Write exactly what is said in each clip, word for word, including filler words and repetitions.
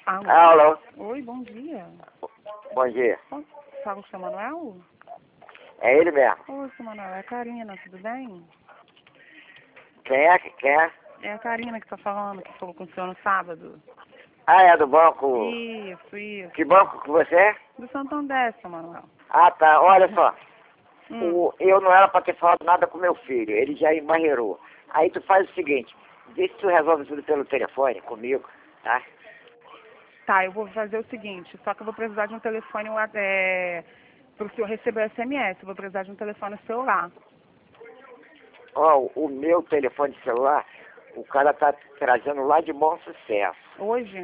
Alô? Alô? Oi, bom dia. Bom dia. Oh, fala com o seu Manuel? É ele mesmo. Oi, seu Manuel, é a Karina, tudo bem? Quem é? Quem é? É a Karina que tá falando, que falou com o senhor no sábado. Ah, é do banco. Isso, isso. Que banco que você é? Do Santander, seu Manuel. Ah, tá. Olha só. Hum. O, eu não era pra ter falado nada com meu filho. Ele já embarreirou. Aí tu faz o seguinte. Vê se tu resolve tudo pelo telefone comigo, tá? Tá, eu vou fazer o seguinte, só que eu vou precisar de um telefone é, para o senhor receber o S M S. Eu vou precisar de um telefone celular. Ó, o meu telefone celular, o cara tá trazendo lá de Bom Sucesso. Hoje?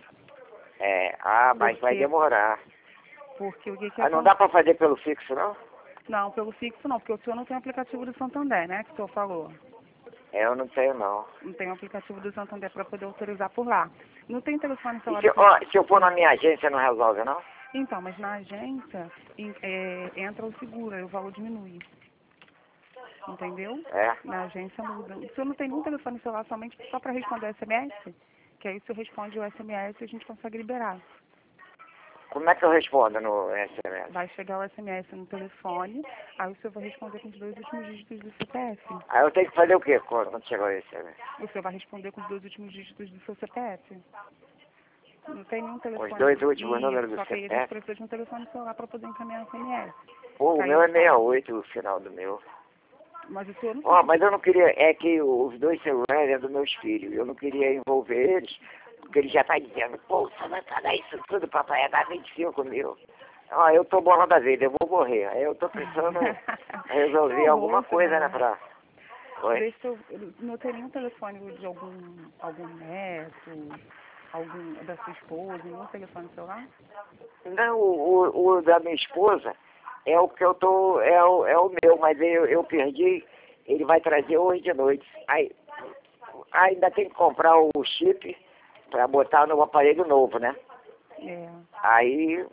É, ah, mas Por vai quê? demorar. Porque o que que Ah, não acontece? dá pra fazer pelo fixo, não? Não, pelo fixo não, porque o senhor não tem aplicativo do Santander, né, que o senhor falou. É, eu não tenho, não. Não tem o aplicativo do Santander para poder autorizar por lá. Não tem telefone E celular se, do ó, Santander. se eu for na minha agência, não resolve, não? Então, mas na agência em- é, entra o seguro, aí o valor diminui. Entendeu? É. Na agência muda. O senhor não tem nenhum telefone celular somente só para responder S M S? Que aí o senhor responde o S M S e a gente consegue liberar. Como é que eu respondo no S M S? Vai chegar o S M S no telefone, aí o senhor vai responder com os dois últimos dígitos do C P F. Aí eu tenho que fazer o quê quando quando chegar o S M S? O senhor vai responder com os dois últimos dígitos do seu C P F. Não tem nenhum telefone. Os dois últimos Isso, números do só que aí a C P gente F? precisa de um telefone celular para poder encaminhar o S M S. Pô, o Aí meu eu é falo, sessenta e oito, o final do meu. mas o senhor não Ó, tem. mas eu não queria, é que os dois celulares é dos meus filhos. Eu não queria envolver eles, porque ele já tá dizendo, pô, você vai pagar isso tudo, papai, é dar vinte e cinco mil. Ó, eu tô bola da vida, eu vou morrer. Aí eu tô pensando em resolver Que alguma horror, seu coisa, né, Manuel. pra... Oi? Deixa eu. eu Não tem nenhum telefone de algum, algum neto, algum da sua esposa, nenhum telefone celular? Não, o, o, o da minha esposa é o que eu tô, é o, é o meu, mas eu, eu perdi, ele vai trazer hoje de noite. Aí, ainda tem que comprar o chip para botar no aparelho novo, né? É. Aí,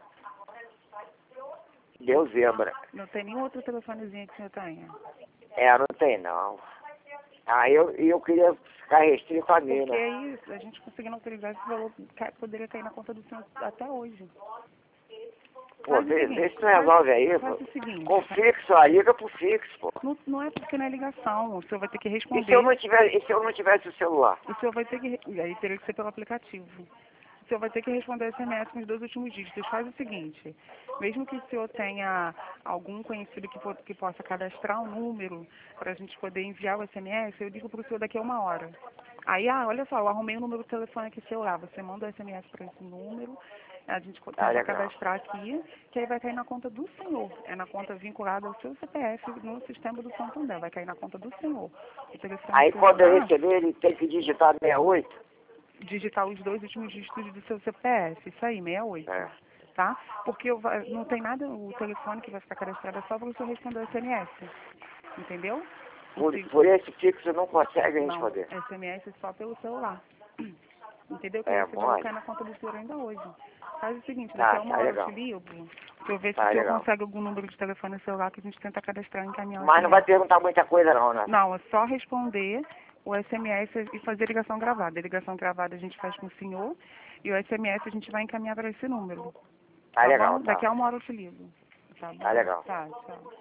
deu zebra. Não tem nenhum outro telefonezinho que o senhor tenha? É, não tem não. Aí eu, eu queria ficar restrito a mim, Porque né? aí, a gente conseguindo autorizar esse valor, ca- poderia cair na conta do senhor até hoje. Pô, Faz o vê, vê seguinte, se tu faz, resolve aí, pô. faz o seguinte. Com fixo, aí liga pro fixo, pô. Não, não é porque não é ligação, o senhor vai ter que E se eu responder. não tivesse, e se eu não tivesse o celular? O senhor vai ter que. E aí teria que ser pelo aplicativo. O senhor vai ter que responder S M S com os dois últimos dígitos. Faz o seguinte, mesmo que o senhor tenha algum conhecido que, po- que possa cadastrar um número para a gente poder enviar o S M S, eu digo para o senhor daqui a uma hora. Aí, ah, olha só, eu arrumei o número do telefone aqui celular. Você manda o S M S para esse número, a gente co- Ah, tenta legal. cadastrar aqui, que aí vai cair na conta do senhor. É na conta vinculada ao seu C P F no sistema do Santander. Vai cair na conta do senhor. O telefone Aí quando eu celular, receber, ele tem que digitar sessenta e oito. digitar os dois últimos dígitos do seu C P F, isso aí, sessenta e oito, É. tá? Porque eu va- não tem nada, o telefone que vai ficar cadastrado é só para você responder o S M S, entendeu? O Por, se- por esse fixo não consegue não, responder. S M S é só pelo celular, entendeu? Que É, esse valor mole. cai na conta do senhor ainda hoje. Faz o seguinte, daqui Tá, a uma tá hora eu legal. te ligo, pra eu ver se o Tá senhor legal. consegue algum número de telefone celular que a gente tenta cadastrar e encaminhar o Mas não vai S M S. perguntar muita coisa não, né? Não, é só responder o S M S e fazer ligação gravada. A ligação gravada a gente faz com o senhor e o S M S a gente vai encaminhar para esse número. Tá Tá legal, bom? tá. Daqui a uma hora eu te ligo. Tá Tá bom? legal. Tá, tchau.